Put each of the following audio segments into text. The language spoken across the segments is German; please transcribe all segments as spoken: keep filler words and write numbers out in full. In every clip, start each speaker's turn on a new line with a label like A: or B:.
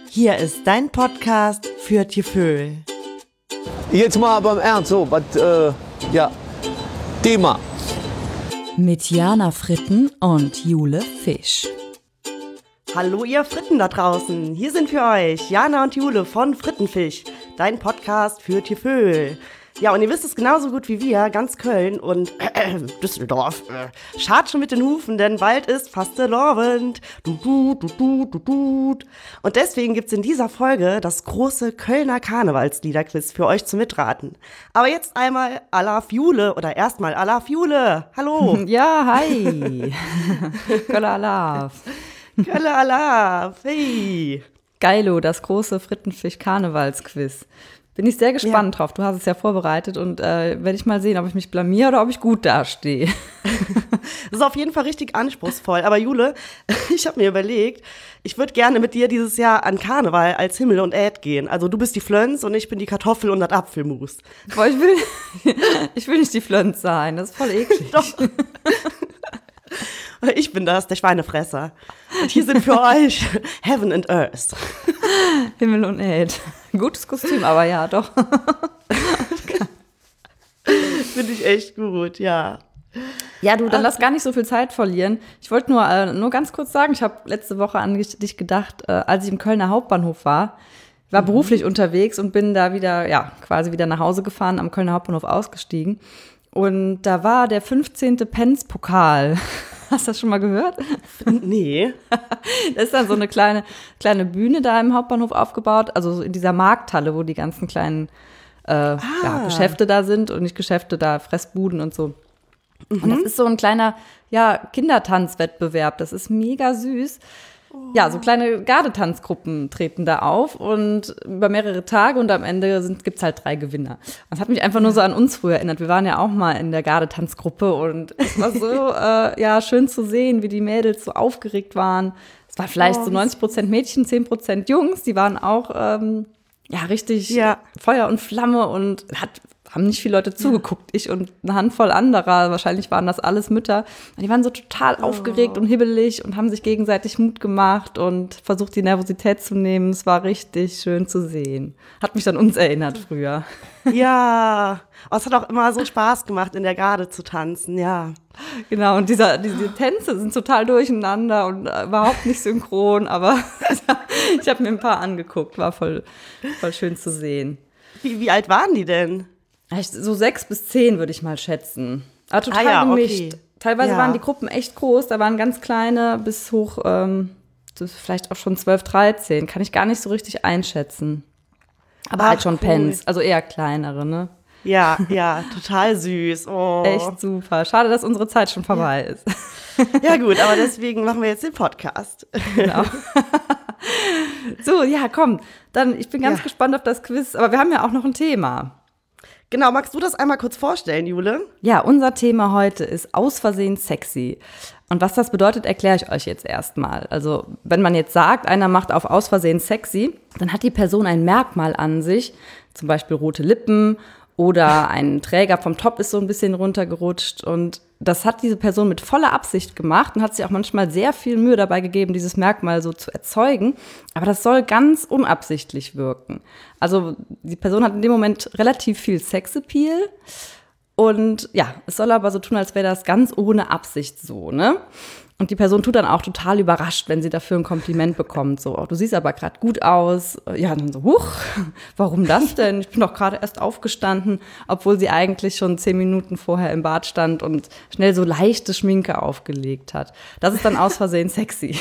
A: Hier ist dein Podcast für Tieföhl.
B: Jetzt mal aber im Ernst, so, was, äh, ja, Thema.
C: Mit Jana Fritten und Jule Fisch.
A: Hallo ihr Fritten da draußen, hier sind für euch Jana und Jule von Frittenfisch, dein Podcast für Tieföhl. Ja, und ihr wisst es genauso gut wie wir, ganz Köln und äh, Düsseldorf äh, schart schon mit den Hufen, denn bald ist Fastelovend. Du, du, du, du, du, du. Und deswegen gibt's in dieser Folge das große Kölner Karnevalsliederquiz für euch zum Mitraten. Aber jetzt einmal à la Jule oder erstmal à la Jule. Hallo.
C: Ja, hi. Köller Alaf.
A: Köller Alaf. Hey.
C: Geilo, das große Frittenfisch-Karnevalsquiz. Bin ich sehr gespannt
A: ja.
C: drauf. Du hast es ja vorbereitet und äh, werde ich mal sehen, ob ich mich blamiere oder ob ich gut dastehe.
A: Das ist auf jeden Fall richtig anspruchsvoll. Aber Jule, ich habe mir überlegt, ich würde gerne mit dir dieses Jahr an Karneval als Himmel und Erd gehen. Also du bist die Flöns und ich bin die Kartoffel und das Apfelmus.
C: Boah, ich will, ich will nicht die Flöns sein, das ist voll eklig.
A: Doch. Ich bin das, der Schweinefresser. Und hier sind für euch Heaven and Earth.
C: Himmel und Erd. Gutes Kostüm, aber ja, doch.
A: Finde ich echt gut, ja.
C: Ja, du, dann lass gar nicht so viel Zeit verlieren. Ich wollte nur, äh, nur ganz kurz sagen, ich habe letzte Woche an dich gedacht, äh, als ich im Kölner Hauptbahnhof war, war mhm. beruflich unterwegs und bin da wieder, ja, quasi wieder nach Hause gefahren, am Kölner Hauptbahnhof ausgestiegen. Und da war der fünfzehnte Pence-Pokal. Hast du das schon mal gehört?
A: Nee.
C: Da ist dann so eine kleine, kleine Bühne da im Hauptbahnhof aufgebaut, also in dieser Markthalle, wo die ganzen kleinen äh, ah. ja, Geschäfte da sind und nicht Geschäfte da, Fressbuden und so. Mhm. Und das ist so ein kleiner ja, Kindertanzwettbewerb, das ist mega süß. Oh. Ja, so kleine Gardetanzgruppen treten da auf und über mehrere Tage und am Ende gibt es halt drei Gewinner. Das hat mich einfach nur so an uns früher erinnert. Wir waren ja auch mal in der Gardetanzgruppe und es war so äh, ja, schön zu sehen, wie die Mädels so aufgeregt waren. Es war vielleicht oh, so neunzig Prozent Mädchen, zehn Prozent Jungs. Die waren auch ähm, ja, richtig ja. Feuer und Flamme und hat haben nicht viele Leute zugeguckt, ich und eine Handvoll anderer, wahrscheinlich waren das alles Mütter. Die waren so total oh. aufgeregt und hibbelig und haben sich gegenseitig Mut gemacht und versucht, die Nervosität zu nehmen. Es war richtig schön zu sehen. Hat mich an uns erinnert früher.
A: Ja, oh, es hat auch immer so Spaß gemacht, in der Garde zu tanzen, ja.
C: Genau, und dieser, diese Tänze sind total durcheinander und überhaupt nicht synchron, aber ich habe mir ein paar angeguckt, war voll, voll schön zu sehen.
A: Wie, wie alt waren die denn?
C: So sechs bis zehn würde ich mal schätzen. Aber total
A: ah, ja,
C: gemischt.
A: Okay.
C: Teilweise
A: ja.
C: waren die Gruppen echt groß. Da waren ganz kleine bis hoch, ähm, vielleicht auch schon zwölf, dreizehn. Kann ich gar nicht so richtig einschätzen. Aber Ach, halt schon cool. Pens, also eher kleinere, ne?
A: Ja, ja, total süß. Oh.
C: Echt super. Schade, dass unsere Zeit schon vorbei
A: ja.
C: ist.
A: Ja gut, aber deswegen machen wir jetzt den Podcast.
C: Genau. So, ja, komm. Dann, ich bin ganz ja. gespannt auf das Quiz. Aber wir haben ja auch noch ein Thema.
A: Genau, magst du das einmal kurz vorstellen, Jule?
C: Ja, unser Thema heute ist aus Versehen sexy. Und was das bedeutet, erkläre ich euch jetzt erstmal. Also, wenn man jetzt sagt, einer macht auf aus Versehen sexy, dann hat die Person ein Merkmal an sich, zum Beispiel rote Lippen oder ein Träger vom Top ist so ein bisschen runtergerutscht. Und das hat diese Person mit voller Absicht gemacht und hat sich auch manchmal sehr viel Mühe dabei gegeben, dieses Merkmal so zu erzeugen. Aber das soll ganz unabsichtlich wirken. Also die Person hat in dem Moment relativ viel Sexappeal. Und ja, es soll aber so tun, als wäre das ganz ohne Absicht so, ne? Und die Person tut dann auch total überrascht, wenn sie dafür ein Kompliment bekommt. So, oh, du siehst aber gerade gut aus. Ja, dann so, huch, warum das denn? Ich bin doch gerade erst aufgestanden, obwohl sie eigentlich schon zehn Minuten vorher im Bad stand und schnell so leichte Schminke aufgelegt hat. Das ist dann aus Versehen sexy.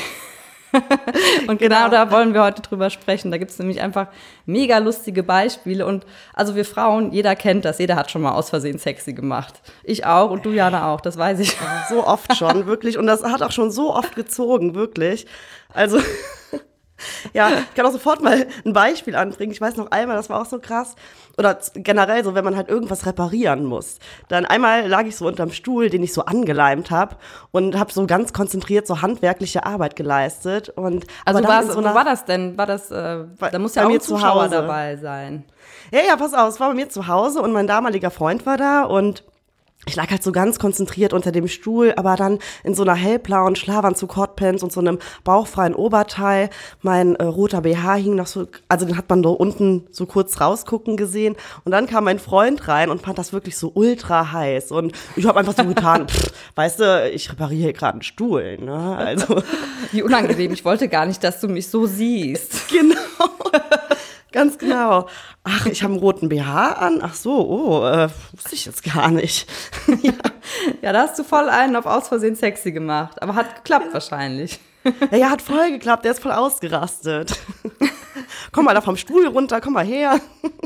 C: Und genau, genau da wollen wir heute drüber sprechen. Da gibt es nämlich einfach mega lustige Beispiele. Und also wir Frauen, jeder kennt das, jeder hat schon mal aus Versehen sexy gemacht. Ich auch und du, Jana, auch, das weiß ich.
A: So oft schon, wirklich. Und das hat auch schon so oft gezogen, wirklich. Also ja, ich kann auch sofort mal ein Beispiel anbringen. Ich weiß noch einmal, das war auch so krass. Oder generell so, wenn man halt irgendwas reparieren muss. Dann einmal lag ich so unterm Stuhl, den ich so angeleimt habe und habe so ganz konzentriert so handwerkliche Arbeit geleistet. Und
C: also war so wo war das denn? War das, äh, da muss ja auch ein Zuschauer dabei sein.
A: Ja, ja, pass auf, es war bei mir zu Hause und mein damaliger Freund war da und ich lag halt so ganz konzentriert unter dem Stuhl, aber dann in so einer hellblauen Schlafanzug, Hotpants und so einem bauchfreien Oberteil. Mein äh, roter B H hing noch so, also den hat man da unten so kurz rausgucken gesehen. Und dann kam mein Freund rein und fand das wirklich so ultra heiß. Und ich habe einfach so getan, pff, weißt du, ich repariere hier gerade einen Stuhl. Ne? Also
C: Wie unangenehm, ich wollte gar nicht, dass du mich so siehst.
A: Genau. Ganz genau. Ach, ich habe einen roten B H an. Ach so, oh, äh, wusste ich jetzt gar nicht.
C: Ja. Ja, da hast du voll einen auf aus Versehen sexy gemacht. Aber hat geklappt ja. wahrscheinlich.
A: Ja, ja, hat voll geklappt. Der ist voll ausgerastet. Komm mal da vom Stuhl runter, komm mal her.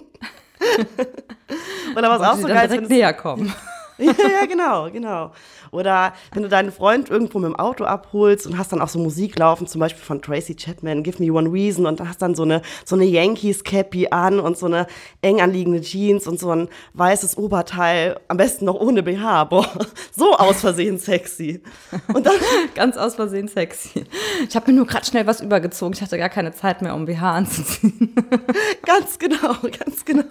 A: Oder was auch so geil ist.
C: Direkt näher kommen.
A: Ja, ja, genau, genau. Oder wenn du deinen Freund irgendwo mit dem Auto abholst und hast dann auch so Musik laufen, zum Beispiel von Tracy Chapman, Give Me One Reason, und hast dann so eine, so eine Yankees-Cappy an und so eine eng anliegende Jeans und so ein weißes Oberteil, am besten noch ohne B H. Boah, so aus Versehen sexy. Und dann
C: ganz aus Versehen sexy. Ich habe mir nur gerade schnell was übergezogen. Ich hatte gar keine Zeit mehr, um B H anzuziehen.
A: Ganz genau, ganz genau.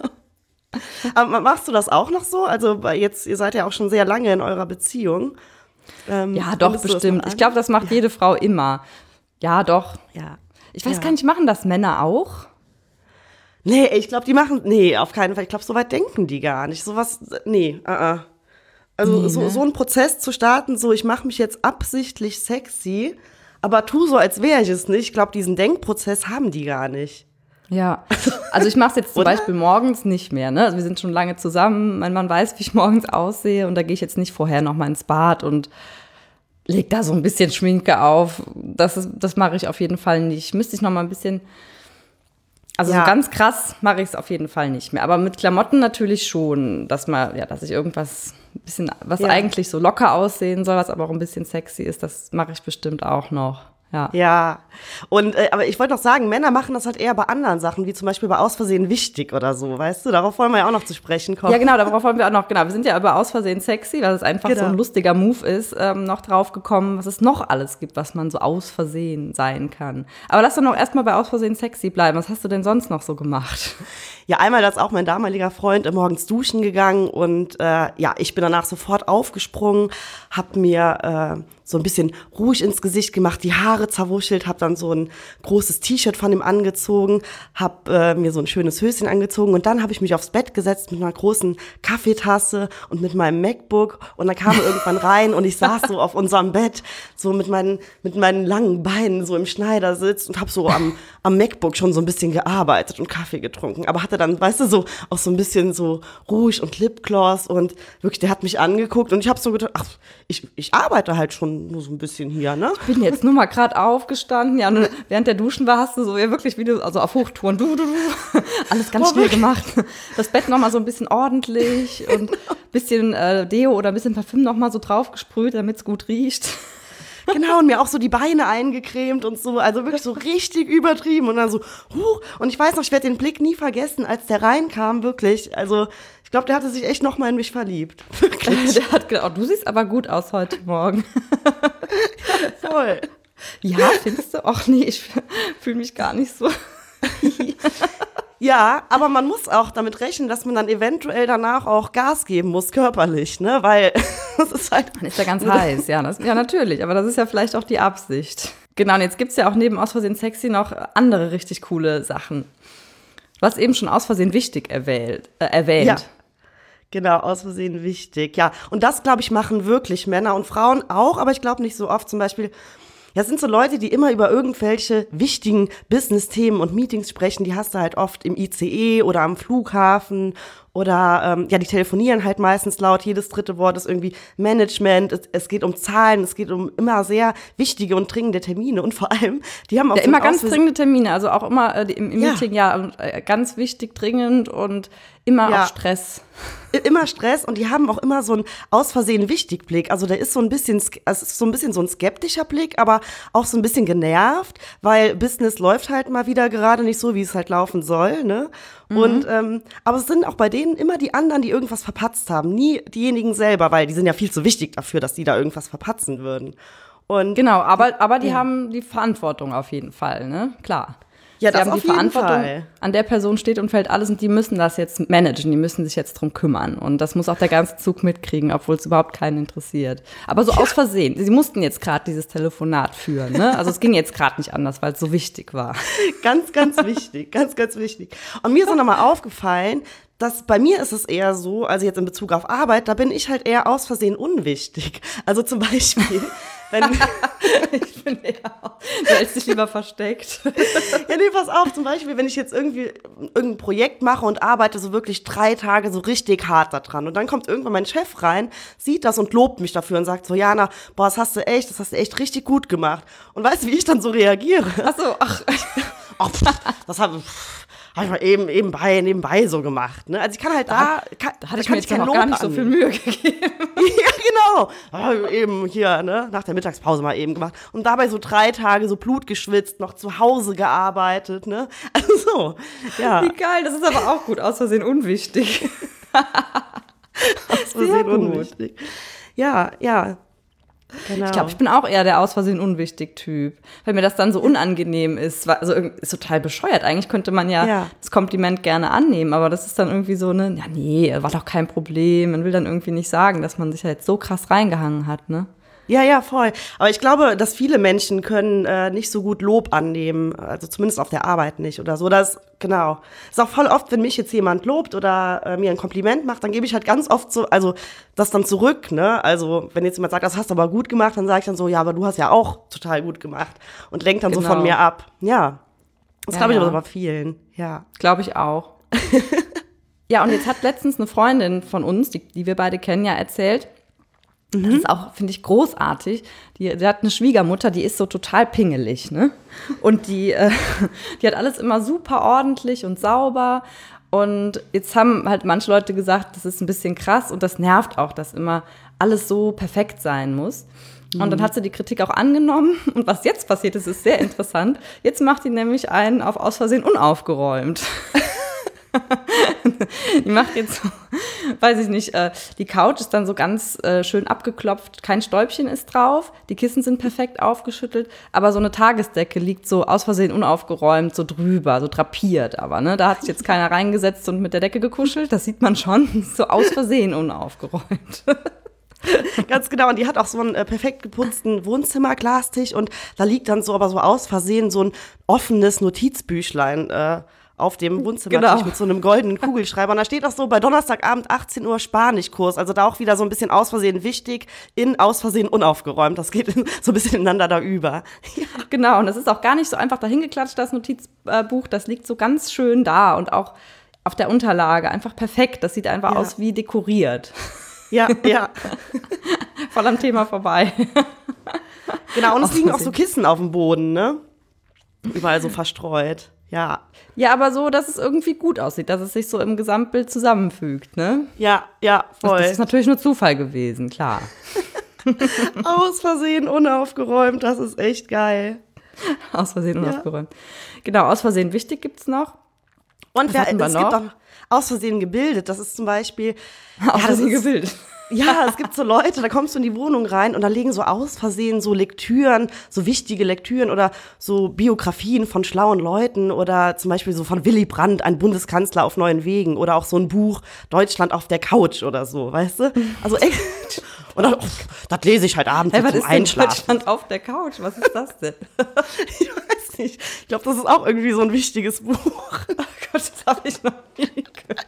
A: Aber machst du das auch noch so? Also jetzt, ihr seid ja auch schon sehr lange in eurer Beziehung. Ähm,
C: ja, doch, bestimmt. Ich glaube, das macht ja. jede Frau immer. Ja, doch.
A: Ja.
C: Ich weiß
A: ja.
C: gar nicht, machen das Männer auch?
A: Nee, ich glaube, die machen, nee, auf keinen Fall. Ich glaube, so weit denken die gar nicht. Sowas, nee, uh -uh. Also nee, so, ne? so einen Prozess zu starten, so ich mache mich jetzt absichtlich sexy, aber tu so, als wäre ich es nicht. Ich glaube, diesen Denkprozess haben die gar nicht.
C: Ja, also ich mache es jetzt zum Beispiel morgens nicht mehr. Ne? Also wir sind schon lange zusammen, mein Mann weiß, wie ich morgens aussehe und da gehe ich jetzt nicht vorher noch mal ins Bad und leg da so ein bisschen Schminke auf. Das, ist, das mache ich auf jeden Fall nicht. Müsste ich noch mal ein bisschen, also ja. so ganz krass mache ich es auf jeden Fall nicht mehr. Aber mit Klamotten natürlich schon, dass mal, ja, dass ich irgendwas, ein bisschen, was ja. eigentlich so locker aussehen soll, was aber auch ein bisschen sexy ist, das mache ich bestimmt auch noch. Ja.
A: Ja, und äh, aber ich wollte noch sagen, Männer machen das halt eher bei anderen Sachen, wie zum Beispiel bei Aus Versehen wichtig oder so, weißt du? Darauf wollen wir ja auch noch zu sprechen kommen.
C: Ja, genau, darauf wollen wir auch noch, genau. Wir sind ja über Aus Versehen sexy, weil es einfach genau. so ein lustiger Move ist, ähm, noch drauf gekommen, was es noch alles gibt, was man so aus Versehen sein kann. Aber lass doch noch erstmal bei Aus Versehen sexy bleiben. Was hast du denn sonst noch so gemacht?
A: Ja, einmal, da ist auch mein damaliger Freund morgens duschen gegangen und äh, ja, ich bin danach sofort aufgesprungen, hab mir äh, so ein bisschen ruhig ins Gesicht gemacht, die Haare zerwuschelt, hab dann so ein großes T-Shirt von ihm angezogen, hab äh, mir so ein schönes Höschen angezogen und dann habe ich mich aufs Bett gesetzt mit einer großen Kaffeetasse und mit meinem MacBook und dann kam er irgendwann rein und ich saß so auf unserem Bett, so mit meinen, mit meinen langen Beinen so im Schneidersitz und hab so am, am MacBook schon so ein bisschen gearbeitet und Kaffee getrunken, aber hatte dann, weißt du, so auch so ein bisschen so ruhig und Lipgloss und wirklich, der hat mich angeguckt und ich hab so gedacht, ach, ich, ich arbeite halt schon nur so ein bisschen hier, ne?
C: Ich bin jetzt nur mal gerade aufgestanden, ja, und während der Duschen war, hast du so ja wirklich wie du, also auf Hochtouren, du, du, du, alles ganz schnell gemacht. Das Bett noch mal so ein bisschen ordentlich und ein bisschen äh, Deo oder ein bisschen Parfüm noch mal so drauf gesprüht, damit es gut riecht.
A: Genau, und mir auch so die Beine eingecremt und so, also wirklich so richtig übertrieben und dann so, huh, und ich weiß noch, ich werde den Blick nie vergessen, als der reinkam, wirklich, also ich glaube, der hatte sich echt noch mal in mich verliebt, wirklich.
C: Der hat gedacht, oh, du siehst aber gut aus heute Morgen.
A: Ja, voll.
C: Ja, findest du? Ach nee, ich fühle mich gar nicht so.
A: Ja, aber man muss auch damit rechnen, dass man dann eventuell danach auch Gas geben muss, körperlich, ne, weil das ist halt...
C: Man ist ja ganz heiß, ja, das, ja natürlich, aber das ist ja vielleicht auch die Absicht. Genau, und jetzt gibt's ja auch neben Aus Versehen sexy noch andere richtig coole Sachen. Du hast eben schon Aus Versehen wichtig erwählt, äh, erwähnt.
A: Ja. Genau, Aus Versehen wichtig, ja. Und das, glaube ich, machen wirklich Männer und Frauen auch, aber ich glaube nicht so oft. Zum Beispiel, ja, es sind so Leute, die immer über irgendwelche wichtigen Business-Themen und Meetings sprechen. Die hast du halt oft im I C E oder am Flughafen oder, ähm, ja, die telefonieren halt meistens laut. Jedes dritte Wort ist irgendwie Management. Es, es geht um Zahlen, es geht um immer sehr wichtige und dringende Termine. Und vor allem, die haben auch
C: ja,
A: so
C: immer ganz dringende Termine, also auch immer äh, im, im
A: ja.
C: Meeting, ja, äh, ganz wichtig, dringend und immer
A: ja.
C: auch Stress.
A: Immer Stress und die haben auch immer so einen aus Versehen wichtig Blick. Also der ist so ein bisschen, es ist so ein bisschen so ein skeptischer Blick, aber auch so ein bisschen genervt, weil Business läuft halt mal wieder gerade nicht so, wie es halt laufen soll, ne? Mhm. Und ähm, aber es sind auch bei denen immer die anderen, die irgendwas verpatzt haben, nie diejenigen selber, weil die sind ja viel zu wichtig dafür, dass die da irgendwas verpatzen würden. Und
C: genau, aber aber die
A: ja.
C: haben die Verantwortung auf jeden Fall, ne? Klar.
A: Ja,
C: die
A: das
C: haben
A: auf
C: die
A: jeden
C: Verantwortung,
A: Fall.
C: an der Person steht und fällt alles und die müssen das jetzt managen, die müssen sich jetzt drum kümmern. Und das muss auch der ganze Zug mitkriegen, obwohl es überhaupt keinen interessiert. Aber so aus Versehen. Sie mussten jetzt gerade dieses Telefonat führen, ne? Also es ging jetzt gerade nicht anders, weil es so wichtig war.
A: Ganz, ganz wichtig, ganz, ganz wichtig. Und mir ist auch nochmal aufgefallen, dass bei mir ist es eher so, also jetzt in Bezug auf Arbeit, da bin ich halt eher aus Versehen unwichtig. Also zum Beispiel, wenn...
C: Ich bin eher, du hältst dich lieber versteckt.
A: Ja, nee, pass auf, zum Beispiel, wenn ich jetzt irgendwie irgendein Projekt mache und arbeite so wirklich drei Tage so richtig hart da dran und dann kommt irgendwann mein Chef rein, sieht das und lobt mich dafür und sagt so, Jana, boah, das hast du echt, das hast du echt richtig gut gemacht. Und weißt du, wie ich dann so reagiere?
C: Ach so, ach.
A: Ach, pff, das habe hab ich mal eben, nebenbei, nebenbei so gemacht. Ne? Also ich kann halt da, kann,
C: Da hatte ich
A: kann
C: mir jetzt
A: kein
C: noch
A: Lob
C: gar nicht so viel
A: annehmen.
C: Mühe gegeben.
A: Ja, genau. Hab ich eben hier, ne, nach der Mittagspause mal eben gemacht. Und dabei so drei Tage so Blut geschwitzt, noch zu Hause gearbeitet, ne? Also so, ja.
C: Wie geil, das ist aber auch gut, aus Versehen unwichtig.
A: Aus Versehen unwichtig. Ja, ja. Genau.
C: Ich glaube, ich bin auch eher der aus Versehen unwichtig Typ, weil mir das dann so unangenehm ist. Also ist total bescheuert. Eigentlich könnte man ja,
A: Ja.
C: das Kompliment gerne annehmen, aber das ist dann irgendwie so, ne, ja nee, war doch kein Problem. Man will dann irgendwie nicht sagen, dass man sich ja jetzt so krass reingehangen hat, ne?
A: Ja, ja, voll. Aber ich glaube, dass viele Menschen können äh, nicht so gut Lob annehmen, also zumindest auf der Arbeit nicht oder so. Das, genau. Ist auch voll oft, wenn mich jetzt jemand lobt oder äh, mir ein Kompliment macht, dann gebe ich halt ganz oft so, also das dann zurück, ne? Also wenn jetzt jemand sagt, das hast du aber gut gemacht, dann sage ich dann so, ja, aber du hast ja auch total gut gemacht und lenkt dann so
C: Genau.
A: von mir ab. Ja, das
C: Ja,
A: glaube ich
C: ja.
A: aber bei vielen, ja.
C: Glaube ich auch. Ja, und jetzt hat letztens eine Freundin von uns, die, die wir beide kennen, ja erzählt, das ist auch, finde ich, großartig. Die, die hat eine Schwiegermutter, die ist so total pingelig, ne? Und die, äh, die hat alles immer super ordentlich und sauber. Und jetzt haben halt manche Leute gesagt, das ist ein bisschen krass und das nervt auch, dass immer alles so perfekt sein muss. Und dann hat sie die Kritik auch angenommen. Und was jetzt passiert ist, ist sehr interessant. Jetzt macht die nämlich einen auf aus Versehen unaufgeräumt. Die macht jetzt so, weiß ich nicht, äh, die Couch ist dann so ganz äh, schön abgeklopft, kein Stäubchen ist drauf, die Kissen sind perfekt aufgeschüttelt, aber so eine Tagesdecke liegt so aus Versehen unaufgeräumt, so drüber, so drapiert, aber ne, da hat sich jetzt keiner reingesetzt und mit der Decke gekuschelt, das sieht man schon, so aus Versehen unaufgeräumt.
A: Ganz genau, und die hat auch so einen äh, perfekt geputzten Wohnzimmerglastisch und da liegt dann so, aber so aus Versehen so ein offenes Notizbüchlein äh, auf dem Wohnzimmertisch
C: Genau.
A: mit so einem goldenen Kugelschreiber. Und da steht auch so bei Donnerstagabend achtzehn Uhr Spanischkurs, also da auch wieder so ein bisschen aus Versehen wichtig, in aus Versehen unaufgeräumt. Das geht so ein bisschen ineinander da über. Ja.
C: Genau, und das ist auch gar nicht so einfach dahingeklatscht, das Notizbuch, das liegt so ganz schön da und auch auf der Unterlage einfach perfekt, das sieht einfach
A: Ja.
C: aus wie dekoriert.
A: Ja, ja.
C: Voll am Thema vorbei.
A: Genau, und es
C: Aus
A: liegen auch
C: Versehen.
A: so Kissen auf dem Boden, ne? Überall so verstreut. Ja.
C: Ja, aber so, dass es irgendwie gut aussieht, dass es sich so im Gesamtbild zusammenfügt, ne?
A: Ja, ja, voll.
C: Das ist natürlich nur Zufall gewesen, klar.
A: Aus Versehen unaufgeräumt, das ist echt geil.
C: Aus Versehen
A: Ja.
C: unaufgeräumt. Genau, aus Versehen wichtig gibt's noch.
A: Und
C: Was
A: wer,
C: hatten wir
A: es
C: noch?
A: gibt auch aus Versehen gebildet. Das ist zum Beispiel.
C: Aus
A: ja, das
C: Versehen
A: ist,
C: gebildet.
A: Ja, es gibt so Leute, da kommst du in die Wohnung rein und da liegen so aus Versehen so Lektüren, so wichtige Lektüren oder so Biografien von schlauen Leuten oder zum Beispiel so von Willy Brandt, ein Bundeskanzler auf neuen Wegen oder auch so ein Buch Deutschland auf der Couch oder so, weißt du? Also echt. Und dann, oh, das lese ich halt abends
C: Hey,
A: so
C: was
A: zum
C: ist denn
A: Einschlafen.
C: Deutschland auf der Couch? Was ist das denn?
A: Ich weiß nicht. Ich glaube, das ist auch irgendwie so ein wichtiges Buch.
C: Oh Gott, das habe ich noch nie gehört.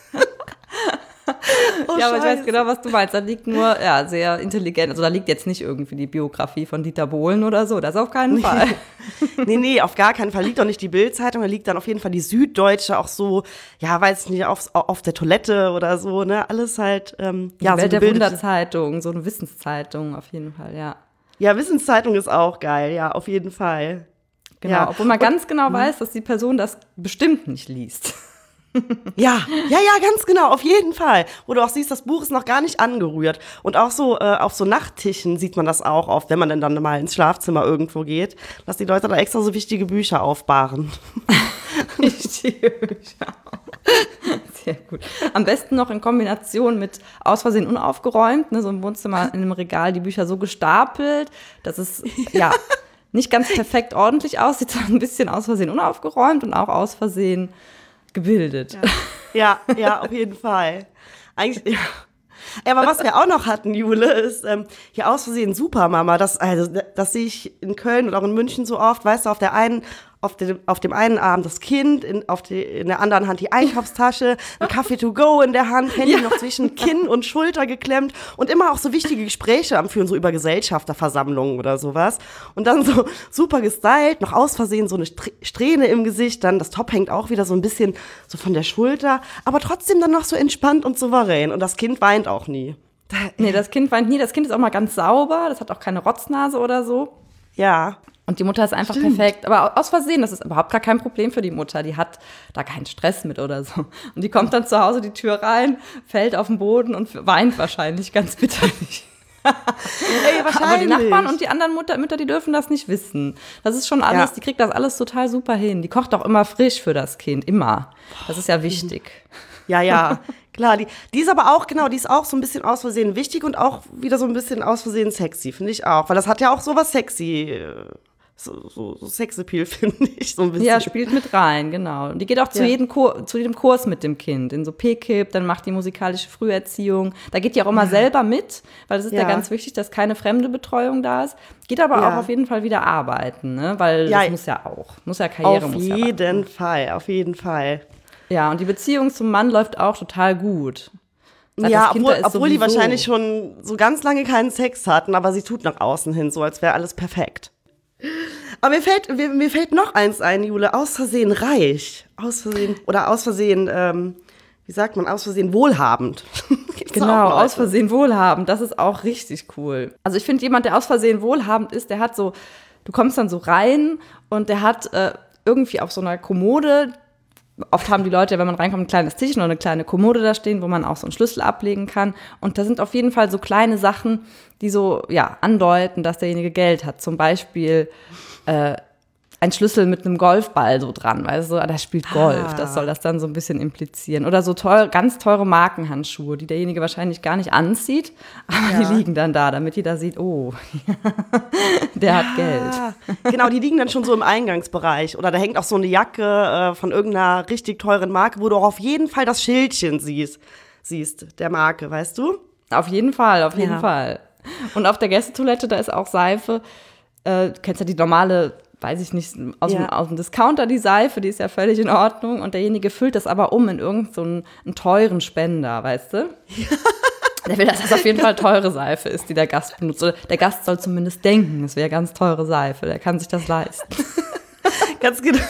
A: Oh,
C: Ja, aber ich weiß
A: Scheiße.
C: genau, was du meinst. Da liegt nur, ja, sehr intelligent. Also da liegt jetzt nicht irgendwie die Biografie von Dieter Bohlen oder so. Das auf keinen Fall.
A: Nee, nee, auf gar keinen Fall. Liegt doch nicht die Bild-Zeitung, da liegt dann auf jeden Fall die Süddeutsche auch so, ja, weiß ich nicht, auf, auf der Toilette oder so, ne? Alles halt, ähm, ja,
C: Welt
A: so
C: der
A: gebildete-
C: Wunderzeitung, so eine Wissenszeitung auf jeden Fall, ja.
A: Ja, Wissenszeitung ist auch geil, ja, auf jeden Fall.
C: Genau,
A: Ja.
C: obwohl man ganz genau weiß, dass die Person das bestimmt nicht liest.
A: Ja, ja, ja, ganz genau, auf jeden Fall. Wo du auch siehst, das Buch ist noch gar nicht angerührt. Und auch so äh, auf so Nachttischen sieht man das auch oft, wenn man denn dann mal ins Schlafzimmer irgendwo geht, dass die Leute da extra so wichtige Bücher aufbahren.
C: Richtige Bücher. Sehr gut. Am besten noch in Kombination mit aus Versehen unaufgeräumt, ne, so im Wohnzimmer in einem Regal die Bücher so gestapelt, dass es, ja, nicht ganz perfekt ordentlich aussieht, sondern ein bisschen aus Versehen unaufgeräumt und auch aus Versehen gebildet.
A: Ja, ja, ja, auf jeden Fall. Eigentlich, ja. Ja, aber was wir auch noch hatten, Jule, ist ähm, hier aus Versehen Supermama. Das, also, das sehe ich in Köln und auch in München so oft. Weißt du, auf der einen, auf dem, auf dem einen Arm das Kind, in, auf die, in der anderen Hand die Einkaufstasche, ein Kaffee to go in der Hand, Handy ja. noch zwischen Kinn und Schulter geklemmt und immer auch so wichtige Gespräche am Führen, so über Gesellschafterversammlungen oder sowas. Und dann so super gestylt, noch aus Versehen so eine Strähne im Gesicht, dann das Top hängt auch wieder so ein bisschen so von der Schulter, aber trotzdem dann noch so entspannt und souverän. Und das Kind weint auch nie.
C: Nee, das Kind weint nie. Das Kind ist auch mal ganz sauber, das hat auch keine Rotznase oder so.
A: Ja.
C: Und die Mutter ist einfach Stimmt. perfekt. Aber aus Versehen, das ist überhaupt gar kein Problem für die Mutter. Die hat da keinen Stress mit oder so. Und die kommt dann zu Hause die Tür rein, fällt auf den Boden und weint wahrscheinlich ganz bitterlich.
A: Ey, wahrscheinlich.
C: Aber die Nachbarn und die anderen Mutter, Mütter, die dürfen das nicht wissen. Das ist schon alles, ja. die kriegt das alles total super hin. Die kocht auch immer frisch für das Kind, immer. Das ist ja wichtig.
A: Ja, ja, klar. Die, die ist aber auch, genau, die ist auch so ein bisschen aus Versehen wichtig und auch wieder so ein bisschen aus Versehen sexy, finde ich auch. Weil das hat ja auch sowas sexy, so, so, so Sexappeal, finde ich, so ein bisschen.
C: Ja, spielt mit rein, genau. Und die geht auch zu,
A: ja.
C: jedem Kur- zu jedem Kurs mit dem Kind, in so P K I P, dann macht die musikalische Früherziehung. Da geht die auch immer ja. selber mit, weil das ist ja. ja ganz wichtig, dass keine fremde Betreuung da ist. Geht aber ja. auch auf jeden Fall wieder arbeiten, ne? Weil
A: ja.
C: das muss ja auch, muss ja Karriere,
A: auf
C: muss ja
A: Auf jeden Fall, auf jeden Fall.
C: Ja, und die Beziehung zum Mann läuft auch total gut. Seit
A: ja, obwohl, obwohl die wahrscheinlich schon so ganz lange keinen Sex hatten, aber sie tut nach außen hin so, als wäre alles perfekt. Aber mir fällt, mir, mir fällt noch eins ein, Jule, aus Versehen reich. Aus Versehen, oder aus Versehen, ähm, wie sagt man, aus Versehen wohlhabend.
C: Genau, aus Versehen wohlhabend, das ist auch richtig cool. Also ich finde, jemand, der aus Versehen wohlhabend ist, der hat so, du kommst dann so rein und der hat äh, irgendwie auf so einer Kommode, oft haben die Leute, wenn man reinkommt, ein kleines Tischchen oder eine kleine Kommode da stehen, wo man auch so einen Schlüssel ablegen kann. Und da sind auf jeden Fall so kleine Sachen, die so ja andeuten, dass derjenige Geld hat. Zum Beispiel äh, ein Schlüssel mit einem Golfball so dran, weißt du, der spielt Golf. Ah. Das soll das dann so ein bisschen implizieren. Oder so teuer, ganz teure Markenhandschuhe, die derjenige wahrscheinlich gar nicht anzieht, aber ja. die liegen dann da, damit jeder sieht, oh, der ja. hat Geld.
A: Genau, die liegen dann schon so im Eingangsbereich. Oder da hängt auch so eine Jacke äh, von irgendeiner richtig teuren Marke, wo du auch auf jeden Fall das Schildchen siehst, siehst der Marke, weißt du?
C: Auf jeden Fall, auf jeden
A: ja.
C: Fall. Und auf der Gästetoilette, da ist auch Seife. Äh, du kennst ja die normale, weiß ich nicht, aus, ja. dem, aus dem Discounter die Seife, die ist ja völlig in Ordnung. Und derjenige füllt das aber um in irgendeinen so einen, einen teuren Spender, weißt du? Ja. Der will, dass das auf jeden Fall teure Seife ist, die der Gast benutzt. Oder der Gast soll zumindest denken, es wäre ganz teure Seife. Der kann sich das leisten.
A: Ganz genau.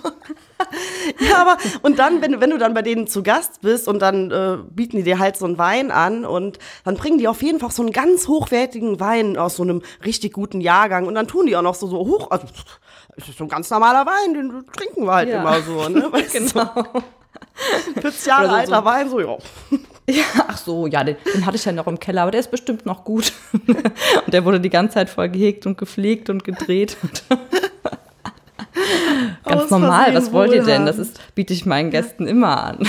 A: Ja, aber und dann, wenn, wenn du dann bei denen zu Gast bist und dann äh, bieten die dir halt so einen Wein an und dann bringen die auf jeden Fall so einen ganz hochwertigen Wein aus so einem richtig guten Jahrgang und dann tun die auch noch so, so hoch, also das ist so ein ganz normaler Wein, den trinken wir halt ja. immer so, ne? Weißt
C: genau.
A: du? vierzig Jahre so, alter so. Wein, so, ja.
C: Ja, ach so, ja, den, den hatte ich ja noch im Keller, aber der ist bestimmt noch gut. Und der wurde die ganze Zeit voll gehegt und gepflegt und gedreht. Ganz normal, was wollt ihr denn? Das ist, biete ich meinen Gästen immer an.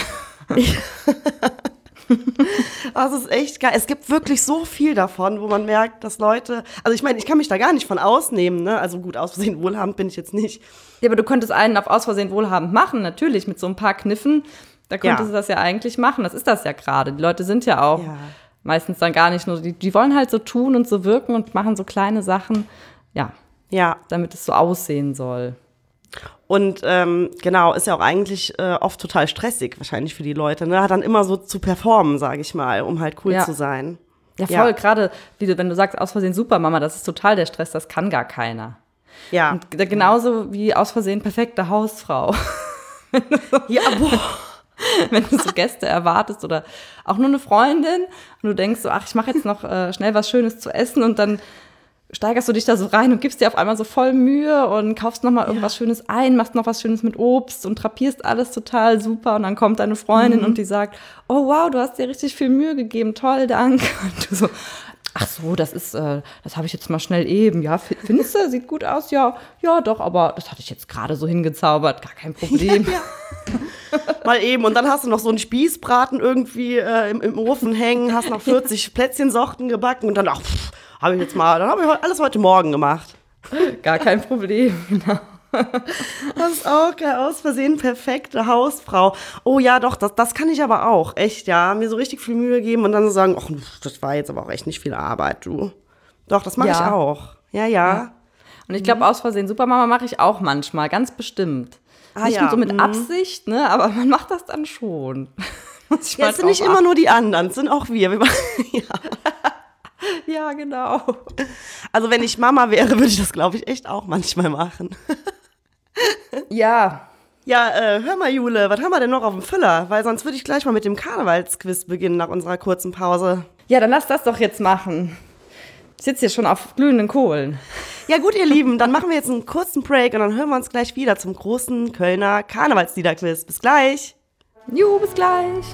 A: Das ist echt geil. Es gibt wirklich so viel davon, wo man merkt, dass Leute, also ich meine, ich kann mich da gar nicht von ausnehmen, ne? Also gut, aus Versehen wohlhabend bin ich jetzt nicht.
C: Ja, aber du könntest einen auf aus Versehen wohlhabend machen, natürlich, mit so ein paar Kniffen. Da könntest ja. du das ja eigentlich machen. Das ist das ja gerade. Die Leute sind ja auch ja. meistens dann gar nicht nur, die, die wollen halt so tun und so wirken und machen so kleine Sachen, ja,
A: ja.
C: damit es so aussehen soll.
A: Und ähm, genau, ist ja auch eigentlich äh, oft total stressig wahrscheinlich für die Leute, ne? Dann immer so zu performen, sage ich mal, um halt cool
C: ja.
A: zu sein.
C: Ja, voll, ja. gerade wie du, wenn du sagst, aus Versehen Supermama, das ist total der Stress, das kann gar keiner.
A: Ja.
C: Und genauso wie aus Versehen perfekte Hausfrau.
A: Ja, boah.
C: Wenn du so Gäste erwartest oder auch nur eine Freundin und du denkst so, ach, ich mache jetzt noch äh, schnell was Schönes zu essen und dann steigerst du dich da so rein und gibst dir auf einmal so voll Mühe und kaufst nochmal irgendwas ja. Schönes ein, machst noch was Schönes mit Obst und drapierst alles total super und dann kommt deine Freundin mhm. und die sagt, oh wow, du hast dir richtig viel Mühe gegeben, toll, danke. Und du so, ach so, das ist, äh, das habe ich jetzt mal schnell eben, ja, findest du, sieht gut aus, ja, ja doch, aber das hatte ich jetzt gerade so hingezaubert, gar kein Problem.
A: Ja, ja. Mal eben. Und dann hast du noch so einen Spießbraten irgendwie äh, im, im Ofen hängen, hast noch vierzig Plätzchensorten gebacken und dann, ach, habe ich jetzt mal, dann habe ich alles heute Morgen gemacht.
C: Gar kein Problem, genau.
A: Das ist auch geil, aus Versehen perfekte Hausfrau. Oh ja, doch, das, das kann ich aber auch, echt, ja. Mir so richtig viel Mühe geben und dann so sagen, ach, das war jetzt aber auch echt nicht viel Arbeit, du. Doch, das mache
C: Ja.
A: ich auch. Ja, ja.
C: Ja. Und ich glaube, aus Versehen Supermama mache ich auch manchmal, ganz bestimmt.
A: Ah,
C: Nicht
A: ja.
C: so mit
A: Mhm.
C: Absicht, ne, aber man macht das dann schon. Muss ich
A: Ja,
C: mal
A: es sind nicht
C: drauf
A: immer nur die anderen, es sind auch wir. wir machen- ja.
C: achten. Ja, genau.
A: Also wenn ich Mama wäre, würde ich das, glaube ich, echt auch manchmal machen.
C: Ja,
A: Ja, äh, hör mal, Jule, was haben wir denn noch auf dem Füller? Weil sonst würde ich gleich mal mit dem Karnevalsquiz beginnen nach unserer kurzen Pause.
C: ja, dann lass das doch jetzt machen. Ich sitze hier schon auf glühenden Kohlen.
A: Ja gut, ihr Lieben, dann machen wir jetzt einen kurzen Break und dann hören wir uns gleich wieder zum großen Kölner Karnevalsliederquiz. Bis gleich.
C: Juhu, bis gleich.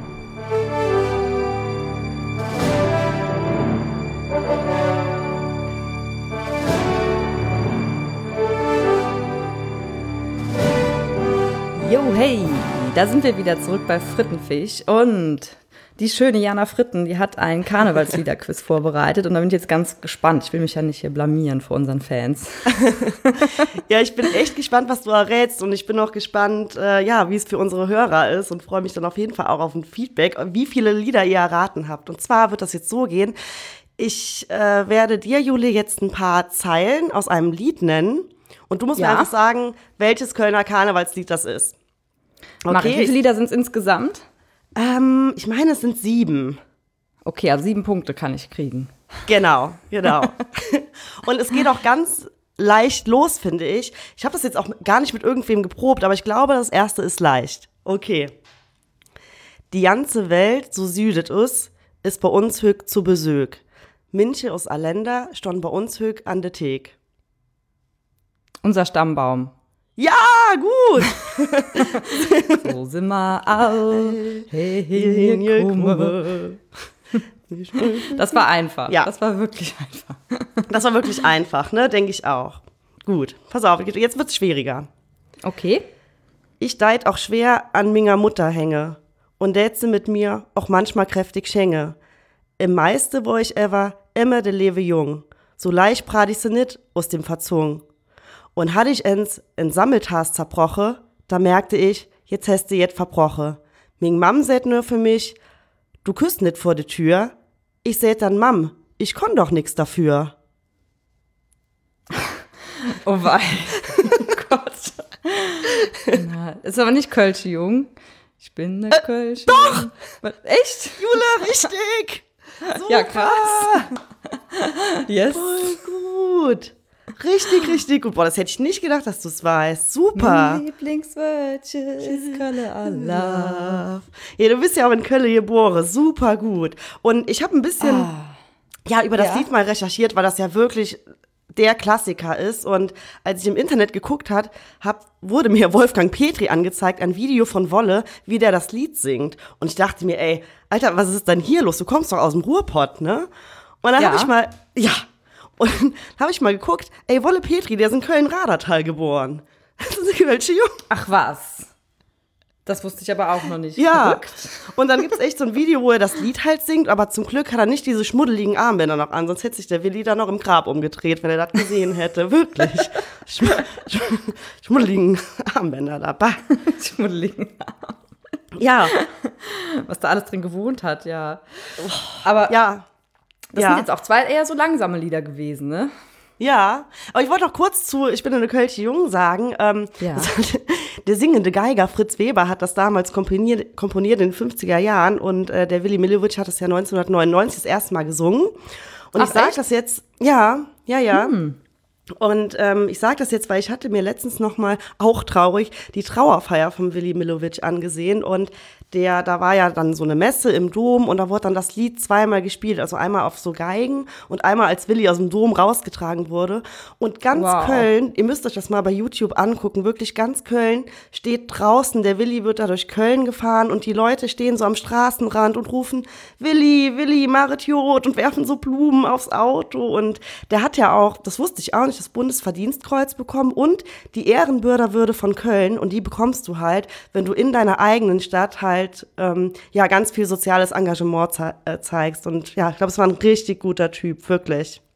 C: Jo, hey, da sind wir wieder zurück bei Frittenfisch und die schöne Jana Fritten, die hat einen Karnevalsliederquiz vorbereitet und da bin ich jetzt ganz gespannt. Ich will mich ja nicht hier blamieren vor unseren Fans.
A: Ja, ich bin echt gespannt, was du errätst und ich bin auch gespannt, äh, ja, wie es für unsere Hörer ist und freue mich dann auf jeden Fall auch auf ein Feedback, wie viele Lieder ihr erraten habt. Und zwar wird das jetzt so gehen, ich äh, werde dir, Jule, jetzt ein paar Zeilen aus einem Lied nennen und du musst
C: Ja.
A: mir einfach sagen, welches Kölner Karnevalslied das ist.
C: Mach ich. Wie viele Lieder sind es insgesamt?
A: Ähm, ich meine, es sind sieben.
C: Okay, also sieben Punkte kann ich kriegen.
A: Genau, genau. Und es geht auch ganz leicht los, finde ich. Ich habe das jetzt auch gar nicht mit irgendwem geprobt, aber ich glaube, das erste ist leicht. Okay. Die ganze Welt, so südet us, ist bei uns hög zu Besög. Minche aus Allender stond bei uns hög an de Thek.
C: Unser Stammbaum.
A: Ja, gut.
C: So sind wir all. Hey, hey,
A: Hier
C: komme. Das war einfach.
A: Ja.
C: Das war wirklich einfach.
A: Das war wirklich einfach, ne? Denke ich auch. Gut, pass auf, jetzt wird's schwieriger.
C: Okay.
A: Ich deit auch schwer an minger Mutter hänge und dätze mit mir auch manchmal kräftig schänge. Im meiste wo ich ever immer de lewe jung, so leicht brat ich se nit aus dem Verzung. Und hatte ich ens in Sammeltas zerbroche, da merkte ich, jetzt hast du jet verbroche. Ming Mam sät nur für mich, du küsst nit vor de Tür. Ich sät dann Mam, ich konn doch nix dafür.
C: Oh wei. Oh Gott. Na, ist aber nicht Kölsche Jung. Ich bin eine Kölsche Doch! Jung. Was, echt?
A: Jule, richtig!
C: Ja, krass. Yes.
A: Voll gut. Richtig, richtig gut. Boah, das hätte ich nicht gedacht, dass du es weißt. Super.
C: Mein Lieblingswörtchen ist Kölle Allah.
A: Ja, du bist ja auch in Köln geboren. Super gut. Und ich habe ein bisschen
C: Ah.
A: ja, über das
C: Ja?
A: Lied mal recherchiert, weil das ja wirklich der Klassiker ist. Und als ich im Internet geguckt hat, hab, wurde mir Wolfgang Petri angezeigt, ein Video von Wolle, wie der das Lied singt. Und ich dachte mir, ey, Alter, was ist denn hier los? Du kommst doch aus dem Ruhrpott, ne? Und dann
C: Ja.
A: habe ich mal, ja, und dann habe ich mal geguckt, ey, Wolle Petri, der ist in Köln-Radertal geboren. Das ist welche Jung.
C: Ach was. Das wusste ich aber auch noch nicht.
A: Ja,
C: Verrückt.
A: und dann gibt's echt so ein Video, wo er das Lied halt singt, aber zum Glück hat er nicht diese schmuddeligen Armbänder noch an, sonst hätte sich der Willi da noch im Grab umgedreht, wenn er das gesehen hätte. Wirklich. Schm schm schmuddeligen Armbänder da. Bah.
C: Schmuddeligen.
A: Ja,
C: Was da alles drin gewohnt hat, ja. Aber
A: ja,
C: das
A: ja.
C: sind jetzt auch zwei eher so langsame Lieder gewesen, ne?
A: ja. Aber ich wollte noch kurz zu Ich bin eine Kölsche Jung sagen. Ähm,
C: Ja.
A: das hat, der singende Geiger Fritz Weber hat das damals komponiert, komponiert in den fünfziger Jahren und äh, der Willi Millowitsch hat das ja neunzehnhundertneunundneunzig das erste Mal gesungen. Und
C: Ach,
A: ich sage
C: echt?
A: das jetzt, ja, ja, ja.
C: Hm.
A: Und ähm, ich sage das jetzt, weil ich hatte mir letztens noch mal, auch traurig, die Trauerfeier von Willi Millowitsch angesehen. Und der, da war ja dann so eine Messe im Dom und da wurde dann das Lied zweimal gespielt. Also einmal auf so Geigen und einmal als Willi aus dem Dom rausgetragen wurde. Und ganz
C: Wow.
A: Köln, ihr müsst euch das mal bei YouTube angucken, wirklich ganz Köln steht draußen. Der Willi wird da durch Köln gefahren und die Leute stehen so am Straßenrand und rufen, Willi, Willi, Marit Jod und werfen so Blumen aufs Auto. Und der hat ja auch, das wusste ich auch nicht, das Bundesverdienstkreuz bekommen und die Ehrenbürgerwürde von Köln. Und die bekommst du halt, wenn du in deiner eigenen Stadt halt ähm, ja ganz viel soziales Engagement ze äh, zeigst. Und ja, ich glaube, es war ein richtig guter Typ, wirklich.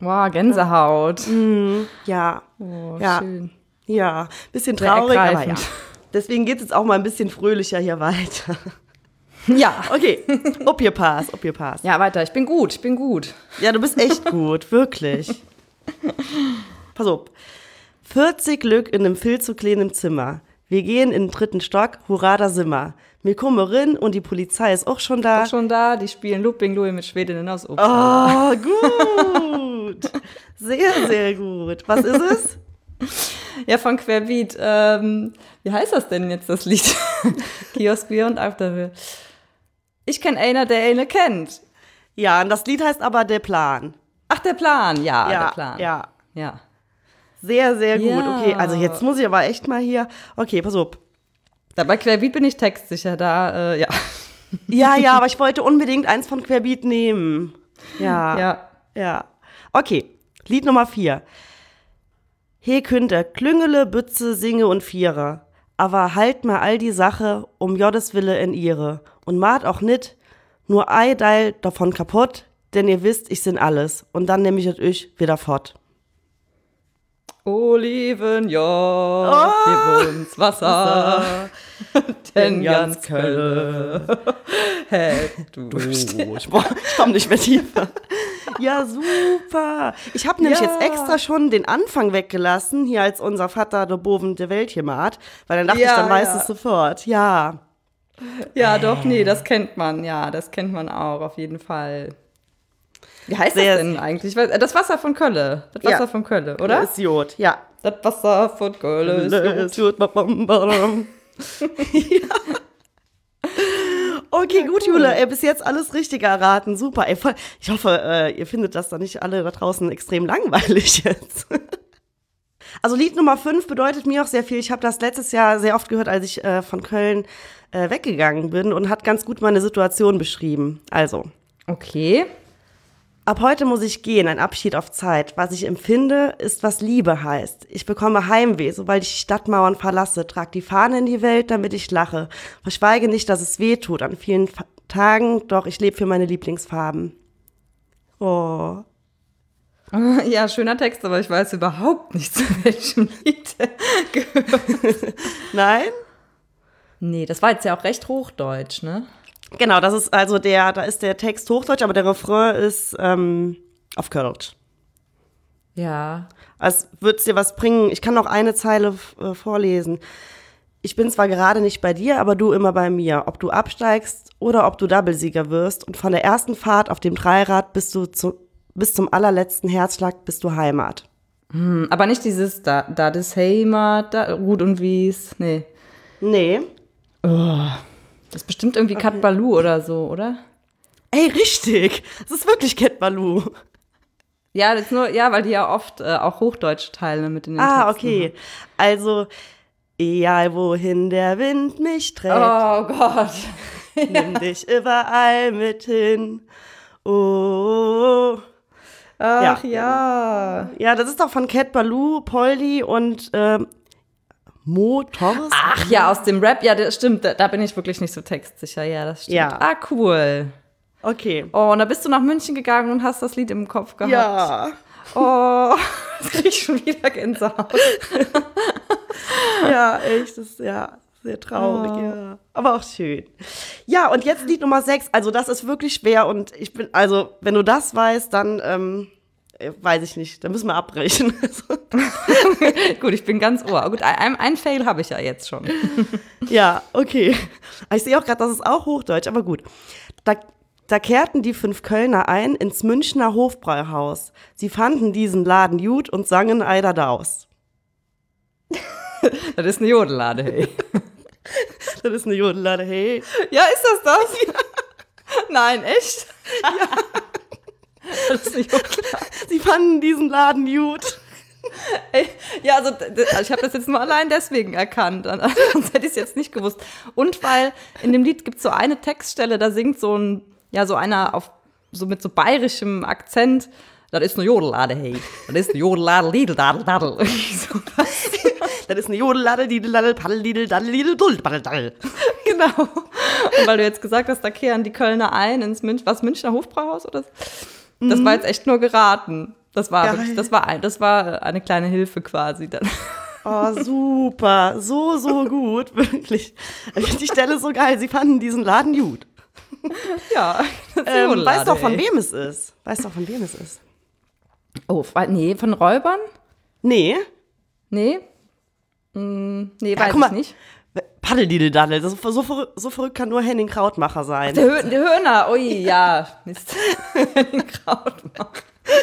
C: Wow, Gänsehaut.
A: Ja,
C: Oh,
A: ja,
C: schön.
A: ja, bisschen
C: Sehr
A: traurig, aber ja.
C: ergreifend.
A: Deswegen geht es jetzt auch mal ein bisschen fröhlicher hier weiter.
C: Ja.
A: Okay, ob ihr passt, ob ihr passt.
C: Ja, weiter. Ich bin gut, ich bin gut.
A: Ja, du bist echt gut, wirklich. Pass auf. vierzig Lück in einem viel zu kleinen Zimmer. Wir gehen in den dritten Stock, hurra, da sind wir. Wir kommen rein und die Polizei ist auch schon da.
C: Auch schon da, die spielen Looping Louis mit Schwedinnen aus Uppsala.
A: Oh, gut. Sehr, sehr gut. Was ist es?
C: Ja, von Querbeat. Ähm, wie heißt das denn jetzt, das Lied? Kiosk Bier und Afterbier. Ich kenne einer, der eine kennt.
A: Ja, und das Lied heißt aber Der Plan.
C: Ach, der Plan. Ja,
A: Ja,
C: der Plan.
A: ja.
C: Ja.
A: Sehr, sehr gut.
C: Ja.
A: Okay, also jetzt muss ich aber echt mal hier. Okay, pass auf.
C: Da bei Querbeat bin ich textsicher, da, äh, ja.
A: Ja, ja, aber ich wollte unbedingt eins von Querbeat nehmen. Ja.
C: Ja.
A: Ja. Okay, Lied Nummer vier. He Künter, Klüngele, Bütze, Singe und Vierer. Aber halt mal all die Sache um Jottes Wille in ihre. Und macht auch nit nur ei Deil davon kaputt, denn ihr wisst, ich sind alles. Und dann nehm ich es euch wieder fort.
C: Oliven, ja,
A: Oh,
C: gib uns Wasser, denn ganz Kölle hätt du.
A: Ich komm nicht mehr tiefer. Ja, super. Ich habe nämlich
C: Ja.
A: jetzt extra schon den Anfang weggelassen, hier als unser Vater der Boven der Welt hier macht, weil dann dachte
C: Ja,
A: ich, dann weiß
C: ja.
A: es sofort. Ja.
C: Ja, doch, nee, das kennt man, ja, das kennt man auch, auf jeden Fall. Wie heißt
A: Sehr-
C: das denn eigentlich? Weil- Das Wasser von Kölle, das Wasser
A: Ja.
C: von Kölle,
A: Oder?
C: oder?
A: Ist Jod, ja.
C: Das Wasser von Kölle ist gut.
A: Ist Jod. Bam, bam, bam. Ja. Okay, gut, Jule, ey, bis jetzt alles richtig erraten. Super. Ey, voll, ich hoffe, äh, ihr findet das da nicht alle da draußen extrem langweilig jetzt. Also Lied Nummer fünf bedeutet mir auch sehr viel. Ich habe das letztes Jahr sehr oft gehört, als ich äh, von Köln äh, weggegangen bin und hat ganz gut meine Situation beschrieben. Also,
C: Okay.
A: ab heute muss ich gehen, ein Abschied auf Zeit. Was ich empfinde, ist, was Liebe heißt. Ich bekomme Heimweh, sobald ich die Stadtmauern verlasse. Trag die Fahne in die Welt, damit ich lache. Verschweige nicht, dass es weh tut an vielen Fa- Tagen, doch ich lebe für meine Lieblingsfarben. Oh.
C: Ja, schöner Text, aber ich weiß überhaupt nicht, zu welchem Lied der gehört.
A: Nein?
C: Nee, das war jetzt ja auch recht hochdeutsch, ne?
A: Genau, das ist also der, da ist der Text Hochdeutsch, aber der Refrain ist ähm, auf Kölsch.
C: Ja.
A: Also wird's dir was bringen? Ich kann noch eine Zeile äh, vorlesen. Ich bin zwar gerade nicht bei dir, aber du immer bei mir. Ob du absteigst oder ob du Doublesieger wirst und von der ersten Fahrt auf dem Dreirad bis, du zu, bis zum allerletzten Herzschlag bist du Heimat.
C: Hm, aber nicht dieses da, da das Heimat, da Rut und Wies. Nee.
A: Nee.
C: Das ist bestimmt irgendwie Kat Balou oder so, oder?
A: Ey, richtig. Das ist wirklich Cat Balou.
C: Ja, das ist nur, ja, weil die ja oft äh, auch Hochdeutsche Teile mit in den
A: Ah,
C: Texten
A: okay. Also, egal wohin der Wind mich trägt,
C: haben. Oh Gott.
A: nimm dich überall mit hin. Oh.
C: Ach ja.
A: Ja, das ist doch von Cat Balou, Polly und ähm, Mo Torres.
C: Ach ja, aus dem Rap, ja, das stimmt, da, da bin ich wirklich nicht so textsicher. Ja, das stimmt.
A: Ja.
C: Ah, cool.
A: Okay.
C: Oh, und da bist du nach München gegangen und hast das Lied im Kopf gehabt.
A: Ja.
C: Oh, jetzt krieg ich schon wieder Gänsehaut.
A: Ja, echt, das ist ja sehr traurig,
C: Oh.
A: ja. Aber auch schön. Ja, und jetzt Lied Nummer sechs. Also, das ist wirklich schwer und ich bin, also, wenn du das weißt, dann, ähm, äh, weiß ich nicht, dann müssen wir abbrechen.
C: Gut, ich bin ganz ohr. Gut, ein, ein Fail habe ich ja jetzt schon.
A: Ja, okay. Ich sehe auch gerade, das ist auch Hochdeutsch, aber gut. Da, da kehrten die fünf Kölner ein ins Münchner Hofbräuhaus. Sie fanden diesen Laden gut und sangen Eider daus.
C: Das ist eine Jodellade, hey.
A: Das ist eine Jodellade, hey.
C: Ja, ist das das? Ja. Nein, echt? Ja. Das ist eine Jodellade.
A: Sie fanden diesen Laden gut.
C: Ey, ja, also d- ich habe das jetzt nur allein deswegen erkannt, sonst hätte ich es jetzt nicht gewusst. Und weil in dem Lied gibt es so eine Textstelle, da singt so ein, ja, so einer auf, so mit so bayerischem Akzent, das ist eine Jodellade, hey, das ist eine Jodellade, Lidl, Dadel, Dadel. So was.
A: Das ist eine Jodellade, Didel, Paddel, Didel, Daddel, Didel, Duld, Paddel, Daddel.
C: Genau. Und weil du jetzt gesagt hast, da kehren die Kölner ein ins Münch, was, Münchner Hofbrauhaus oder? Das
A: Mhm.
C: war jetzt echt nur geraten. Das war
A: Geil.
C: wirklich, das war ein, das war eine kleine Hilfe quasi dann.
A: Oh, super. So, so gut. Wirklich. Ich finde die Stelle so geil. Sie fanden diesen Laden gut.
C: Ja.
A: Ähm, weißt du auch, von wem es ist? Weißt du auch, von wem es ist?
C: Oh, nee, von Räubern?
A: Nee.
C: Nee. Hm, nee,
A: Ja,
C: weiß
A: guck mal.
C: ich nicht.
A: Paddeldidel-Daddel. So, so, verrü- so verrückt kann nur Henning Krautmacher sein.
C: Der, Hö der Höhner, ui, ja. Mist. Den Krautmacher.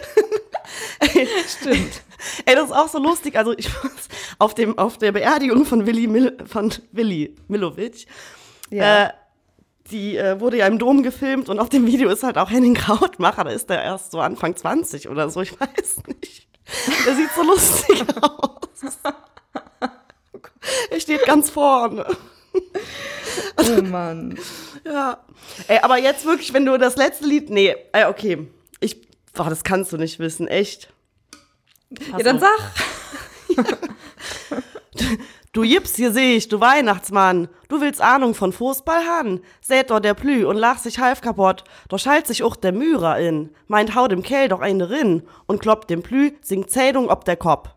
C: Stimmt.
A: Ey, das ist auch so lustig. Also ich muss auf, dem, auf der Beerdigung von Willi, Mil von Willi Millowitsch,
C: Ja.
A: äh, die äh, wurde ja im Dom gefilmt und auf dem Video ist halt auch Henning Krautmacher. Da ist der erst so Anfang zwanzig oder so, ich weiß nicht. Der sieht so lustig aus. Er steht ganz vorne.
C: Oh Mann.
A: Ja. Ey, aber jetzt wirklich, wenn du das letzte Lied. Nee, äh, okay. Ich. Boah, das kannst du nicht wissen, echt.
C: Ja, dann sag.
A: Du Jips, hier seh ich, du Weihnachtsmann. Du willst Ahnung von Fußball han. Seht doch der Plü und lach sich halb kaputt. Doch schalt sich auch der Mührer in. Meint, hau dem Kell doch eine rin. Und kloppt dem Plü, singt Zählung ob der Kopf.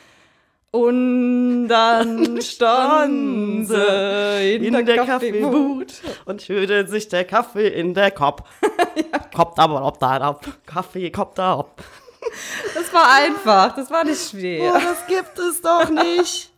C: Und dann stand sie in,
A: In
C: der,
A: der
C: Kaffeebude.
A: Kaffeebude und schüttet sich der Kaffee in der Kopf. Kopf aber ob da ab. Kaffee, Kopf da ab.
C: Das war einfach, das war nicht schwer.
A: Oh, das gibt es doch nicht.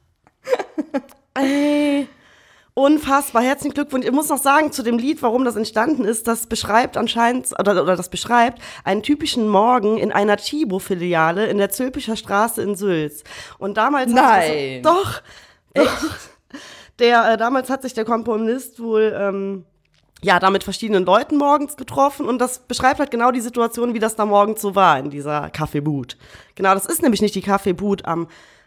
A: Ey, unfassbar. Herzlichen Glückwunsch. Ich muss noch sagen zu dem Lied, warum das entstanden ist. Das beschreibt anscheinend, oder, oder das beschreibt einen typischen Morgen in einer Chibo-Filiale in der Zülpicher Straße in Sülz. Und damals hat sich
C: Nein.
A: das, doch, doch. Der, äh, damals hat sich der Komponist wohl ähm, ja, da mit verschiedenen Leuten morgens getroffen und das beschreibt halt genau die Situation, wie das da morgens so war in dieser Kaffeebud. Genau, das ist nämlich nicht die Kaffeebud am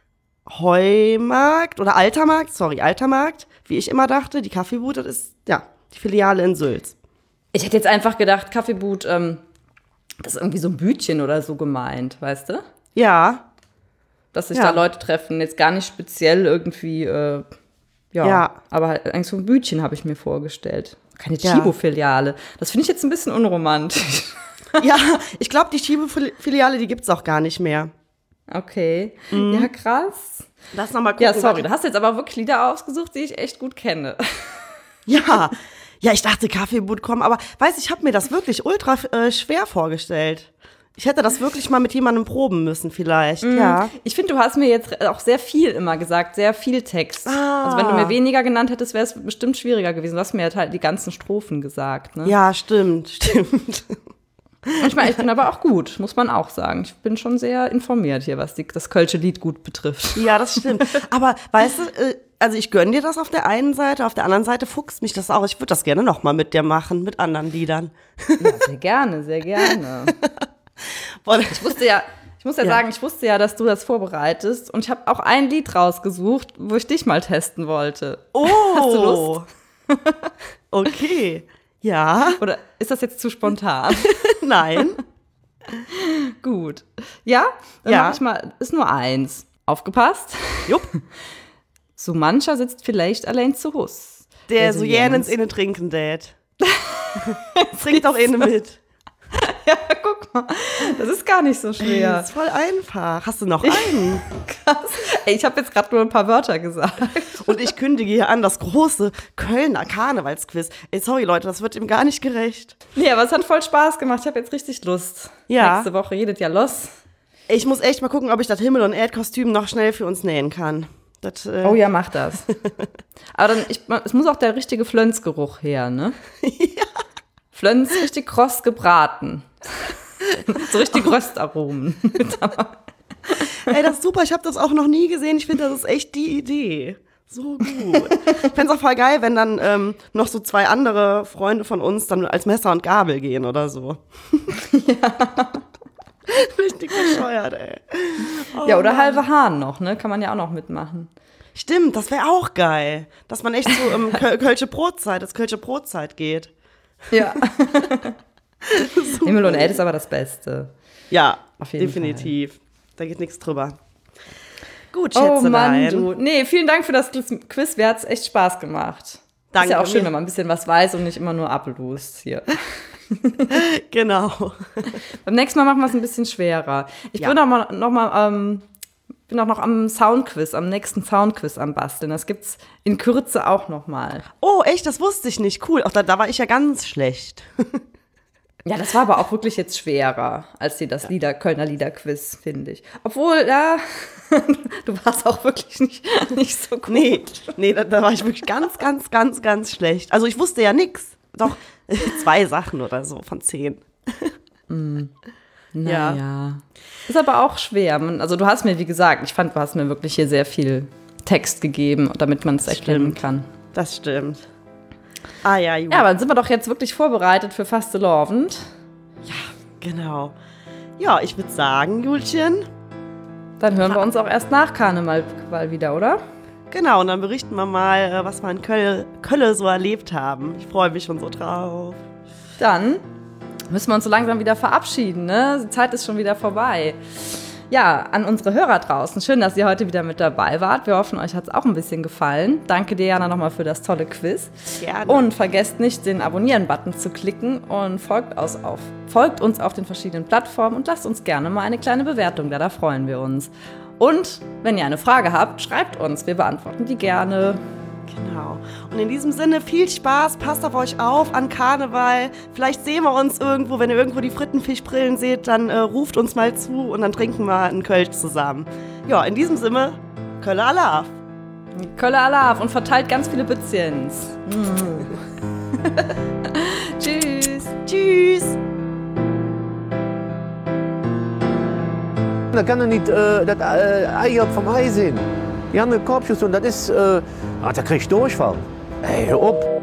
A: Heumarkt oder Altermarkt, sorry, Altermarkt, wie ich immer dachte. Die Kaffeebud, das ist, ja, die Filiale in Sülz.
C: Ich hätte jetzt einfach gedacht, Kaffeebud, ähm, das ist irgendwie so ein Bütchen oder so gemeint, weißt du?
A: Ja,
C: Dass sich
A: Ja.
C: da Leute treffen, jetzt gar nicht speziell irgendwie, äh, ja,
A: Ja.
C: aber halt eigentlich so ein Bütchen habe ich mir vorgestellt. Keine
A: Ja.
C: Chibo-Filiale. Das finde ich jetzt ein bisschen unromantisch.
A: ja, ich glaube, die Chibo-Filiale, die gibt's auch gar nicht mehr.
C: Okay,
A: Mhm.
C: ja krass.
A: Lass noch mal gucken.
C: Ja, sorry,
A: warte.
C: da hast du jetzt aber wirklich Lieder ausgesucht, die ich echt gut kenne.
A: Ja, ja, ich dachte Kaffeebud kommen, aber weiß, ich habe mir das wirklich ultra äh, schwer vorgestellt. Ich hätte das wirklich mal mit jemandem proben müssen vielleicht, ja.
C: Ich finde, du hast mir jetzt auch sehr viel immer gesagt, sehr viel Text.
A: Ah.
C: Also wenn du mir weniger genannt hättest, wäre es bestimmt schwieriger gewesen. Du hast mir halt die ganzen Strophen gesagt, ne?
A: Ja, stimmt, stimmt.
C: Und ich meine, ich bin aber auch gut, muss man auch sagen. Ich bin schon sehr informiert hier, was die, das Kölsche Lied gut betrifft.
A: Ja, das stimmt. Aber weißt du, äh, also ich gönn dir das auf der einen Seite, auf der anderen Seite fuchst mich das auch. Ich würde das gerne noch mal mit dir machen, mit anderen Liedern.
C: Ja, sehr gerne, sehr gerne.
A: Boah,
C: Ich wusste ja, ich muss ja,
A: Ja.
C: sagen, ich wusste ja, dass du das vorbereitest. Und ich habe auch ein Lied rausgesucht, wo ich dich mal testen wollte.
A: oh.
C: Hast du Lust?
A: Okay. Ja,
C: Oder ist das jetzt zu spontan?
A: nein.
C: Gut. Ja, dann
A: Ja.
C: mach ich mal, ist nur eins. Aufgepasst.
A: Jupp.
C: So mancher sitzt vielleicht allein zu Hus.
A: Der so jänens innen trinken dät. Trink doch innen mit.
C: Ja, guck mal. Das ist gar nicht so
A: Das
C: schwer.
A: ist voll einfach. Hast du noch einen?
C: Krass. Ey, ich habe jetzt gerade nur ein paar Wörter gesagt.
A: Und ich kündige hier an das große Kölner Karnevalsquiz. Ey, sorry Leute, das wird ihm gar nicht gerecht.
C: Nee, aber es hat voll Spaß gemacht. Ich habe jetzt richtig Lust.
A: Ja.
C: Nächste Woche jedes Jahr los.
A: Ich muss echt mal gucken, ob ich das Himmel- und Erdkostüm noch schnell für uns nähen kann. Das, äh,
C: Oh ja, mach das. Aber dann, ich, es muss auch der richtige Flönzgeruch her, ne? Ja. Flönz richtig kross gebraten. So richtig Röstaromen.
A: Ey, das ist super. Ich habe das auch noch nie gesehen. Ich finde, das ist echt die Idee. So gut. Ich fände es auch voll geil, wenn dann ähm, noch so zwei andere Freunde von uns dann als Messer und Gabel gehen oder so. Ja. Richtig bescheuert, ey. Oh,
C: Ja, oder
A: Mann.
C: halbe Hahn noch, ne? Kann man ja auch noch mitmachen.
A: Stimmt, das wäre auch geil. Dass man echt so um Köl Kölsche Brotzeit, das Kölsche Brotzeit geht.
C: Ja. Himmel und Erde ist aber das Beste.
A: Ja,
C: Auf jeden
A: definitiv. Da geht nichts drüber. Gut,
C: Oh
A: Schätzelein.
C: Mann, du. Nee, vielen Dank für das Quiz. Mir hat's echt Spaß gemacht.
A: Danke
C: Ist ja auch schön,
A: mir.
C: wenn man ein bisschen was weiß und nicht immer nur Appelwurst hier.
A: Genau.
C: Beim nächsten Mal machen wir es ein bisschen schwerer. Ich
A: Ja.
C: bin auch mal, noch mal, ähm, bin auch noch am Soundquiz, am nächsten Soundquiz am Basteln. Das gibt's in Kürze auch noch mal.
A: Oh, echt? Das wusste ich nicht. Cool. Auch da, da war ich ja ganz schlecht.
C: Ja, das war aber auch wirklich jetzt schwerer als die, das Lieder, Kölner Liederquiz, finde ich. Obwohl, ja, du warst auch wirklich nicht, nicht so gut.
A: Nee, nee, da, da war ich wirklich ganz, ganz, ganz, ganz schlecht. Also ich wusste ja nix. Doch, zwei Sachen oder so von zehn.
C: Naja.
A: Ja.
C: Ist aber auch schwer. Man- Also du hast mir, wie gesagt, ich fand, du hast mir wirklich hier sehr viel Text gegeben, damit man es erkennen
A: stimmt.
C: kann.
A: Das stimmt. Ah ja, Juli.
C: Ja, aber dann sind wir doch jetzt wirklich vorbereitet für Fastelovend.
A: Genau. Ja, ich würde sagen, Julchen,
C: Dann hören wir uns auch erst nach Karneval wieder, oder?
A: genau, und dann berichten wir mal, äh, was wir in Köln, Köln so erlebt haben. Ich freue mich schon so drauf.
C: Dann müssen wir uns so langsam wieder verabschieden, ne? Die Zeit ist schon wieder vorbei. Ja, an unsere Hörer draußen, schön, dass ihr heute wieder mit dabei wart. Wir hoffen, euch hat es auch ein bisschen gefallen. Danke dir, Jana, nochmal für das tolle Quiz.
A: Gerne.
C: Und vergesst nicht, den Abonnieren-Button zu klicken und folgt, aus auf, folgt uns auf den verschiedenen Plattformen und lasst uns gerne mal eine kleine Bewertung da, da freuen wir uns. Und wenn ihr eine Frage habt, schreibt uns, wir beantworten die gerne.
A: Genau. Und in diesem Sinne, viel Spaß, passt auf euch auf an Karneval. Vielleicht sehen wir uns irgendwo, wenn ihr irgendwo die Frittenfischbrillen seht, dann äh, ruft uns mal zu und dann trinken wir einen Kölsch zusammen. Ja, in diesem Sinne, Kölle Alaf.
C: Kölle Alaf und verteilt ganz viele Bützchens. Tschüss.
A: Tschüss.
B: Da kann er nicht äh, das äh, Ei vom Ei sehen. Die haben eine Korbschuss und das ist, äh, ah, da krieg ich Durchfall. Ey, hör auf.